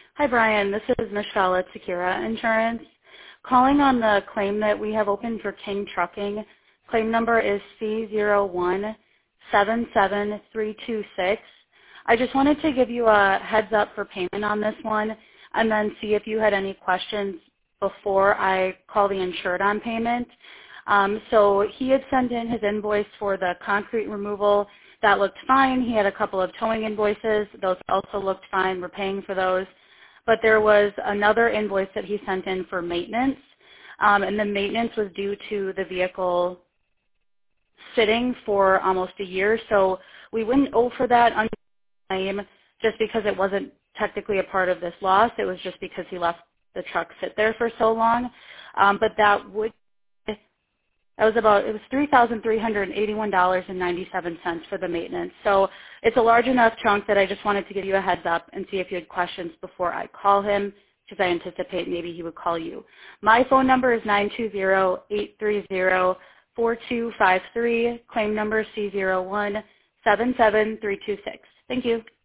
Hi, Brian. This is Michelle at Secura Insurance. Calling on the claim that we have open for King Trucking. Claim number is C0177326. I just wanted to give you a heads up for payment on this one and then see if you had any questions before I call the insured on payment. So he had sent in his invoice for the concrete removal. That looked fine. He had a couple of towing invoices. Those also looked fine. We're paying for those. But there was another invoice that he sent in for maintenance, and the maintenance was due to the vehicle sitting for almost a year. So we wouldn't owe for that under claim just because it wasn't technically a part of this loss. It was just because he left the truck sit there for so long. But it was $3,381.97 for the maintenance. So it's a large enough chunk that I just wanted to give you a heads up and see if you had questions before I call him, because I anticipate maybe he would call you. My phone number is 920-830-4253. Claim number C0177326. Thank you.